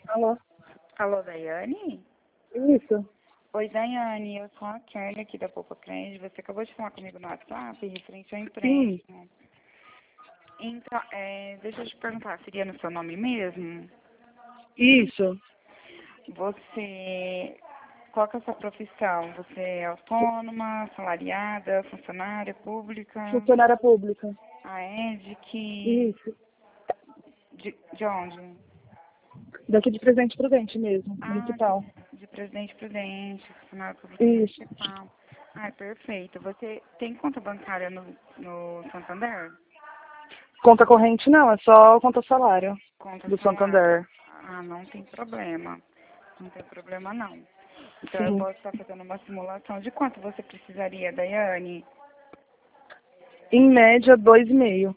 Alô? Alô, Daiane? Isso. Oi, Daiane, eu sou a Kelly aqui da Poupa Crente. Você acabou de falar comigo no WhatsApp referente ao Sim. empréstimo. Então, deixa eu te perguntar, seria no seu nome mesmo? Isso. Você, qual que é a sua profissão? Você é autônoma, assalariada, funcionária pública? Funcionária pública. Ah, é? De que, Isso. de onde? Daqui de Presidente Prudente mesmo, Ah, municipal. de Presidente Prudente, funcionário público Isso. municipal. Ah, perfeito. Você tem conta bancária no Santander? Conta corrente não, é só conta salário Conta do salário? Santander. Ah, não tem problema. Não tem problema, não. Então, eu Sim. posso estar fazendo uma simulação. De quanto você precisaria, Daiane? Em média, 2,5.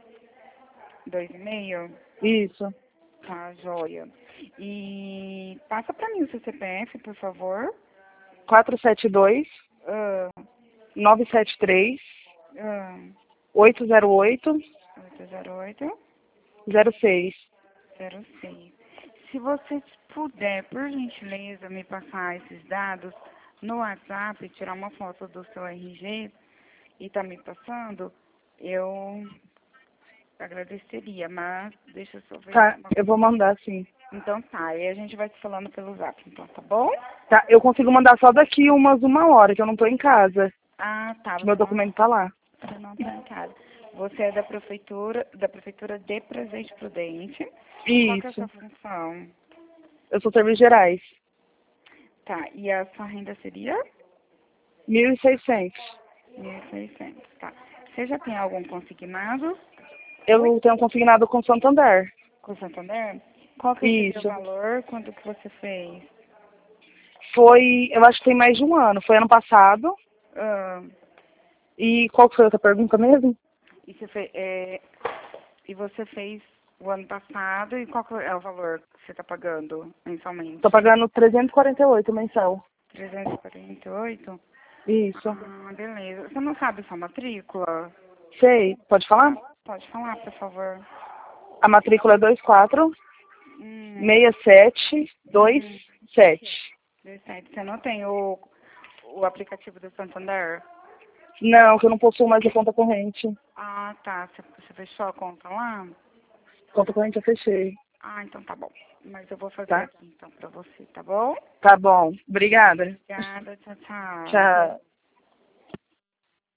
2,5? Isso. Tá, joia. E passa para mim o seu CPF, por favor. 472 Ah, 973 ah, 808 808. 06. 06. Se você puder, por gentileza, me passar esses dados no WhatsApp, tirar uma foto do seu RG e tá me passando, eu agradeceria, mas deixa eu só ver Tá, uma eu vou coisa. mandar sim. Então tá, aí a gente vai se falando pelo Zap, então, tá bom? Tá, eu consigo mandar só daqui uma hora, que eu não tô em casa. Ah, tá, Que meu documento tá lá. você não tá em casa. Você é da prefeitura de Presidente Prudente. Qual que é a sua Isso. função? Eu sou serviços gerais. Tá, e a sua renda seria? 1.600. 1.600, tá. Você já tem algum consignado Eu tenho consignado com Santander. com o Santander? Qual que seria o Isso. valor, quando que você fez? Foi, eu acho que tem mais de um ano. Foi ano passado. Ah, E qual que foi a outra pergunta mesmo? e, e você fez o ano passado, e qual que é o valor que você está pagando Tô mensalmente? pagando 348 mensal. 348. Isso. Ah, beleza. Você não sabe sua matrícula? Sei. Pode falar? Pode falar, por favor. A matrícula é 24 Hum, 6727. 17. Você não tem o aplicativo do Santander? Não, que eu não possuo mais a conta corrente. Ah, tá. Você fechou a conta lá? Conta corrente eu fechei. Ah, então tá bom. Mas eu vou fazer Tá? aqui então pra você, tá bom? Tá bom. Obrigada. Obrigada, tchau, tchau. Tchau.